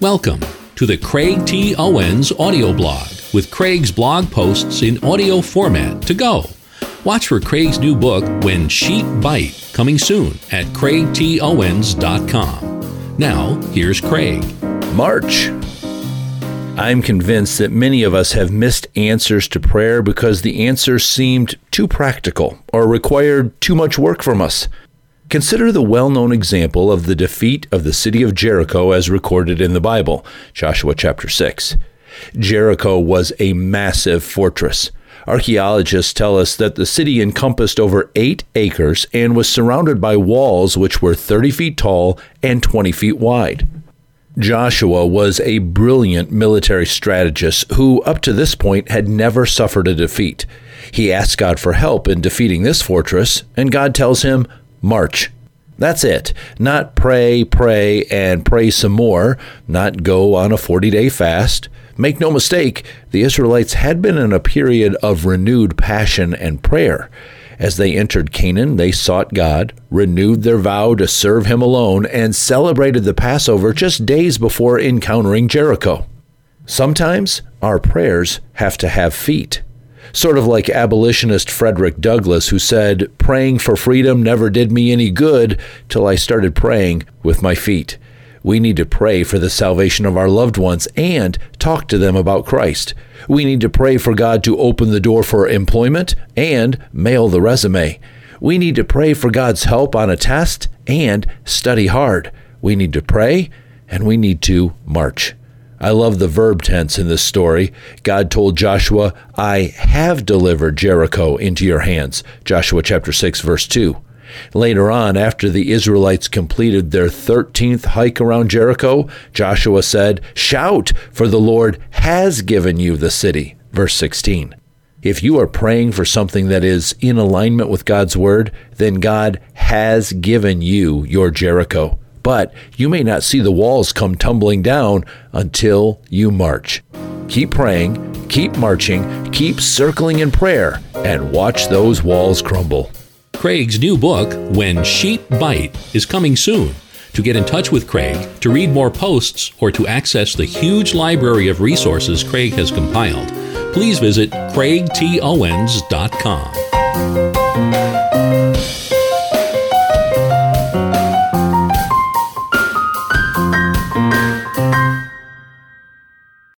Welcome to the Craig T. Owens audio blog with Craig's blog posts in audio format to go. Watch for Craig's new book, When Sheep Bite, coming soon at craigtowens.com. Now, here's Craig. March. I'm convinced that many of us have missed answers to prayer because the answers seemed too practical or required too much work from us. Consider the well-known example of the defeat of the city of Jericho as recorded in the Bible, Joshua chapter 6. Jericho was a massive fortress. Archaeologists tell us that the city encompassed over 8 acres and was surrounded by walls which were 30 feet tall and 20 feet wide. Joshua was a brilliant military strategist who, up to this point, had never suffered a defeat. He asked God for help in defeating this fortress, and God tells him, march. That's it. Not pray, and pray some more. Not go on a 40-day fast. Make no mistake, the Israelites had been in a period of renewed passion and prayer. As they entered Canaan, they sought God, renewed their vow to serve Him alone, and celebrated the Passover just days before encountering Jericho. Sometimes our prayers have to have feet. Sort of like abolitionist Frederick Douglass, who said, praying for freedom never did me any good till I started praying with my feet. We need to pray for the salvation of our loved ones and talk to them about Christ. We need to pray for God to open the door for employment and mail the resume. We need to pray for God's help on a test and study hard. We need to pray and we need to march. I love the verb tense in this story. God told Joshua, I have delivered Jericho into your hands. Joshua chapter 6, verse 2. Later on, after the Israelites completed their 13th hike around Jericho, Joshua said, shout, for the Lord has given you the city. Verse 16. If you are praying for something that is in alignment with God's word, then God has given you your Jericho. But you may not see the walls come tumbling down until you march. Keep praying, keep marching, keep circling in prayer, and watch those walls crumble. Craig's new book, When Sheep Bite, is coming soon. To get in touch with Craig, to read more posts, or to access the huge library of resources Craig has compiled, please visit craigtowens.com.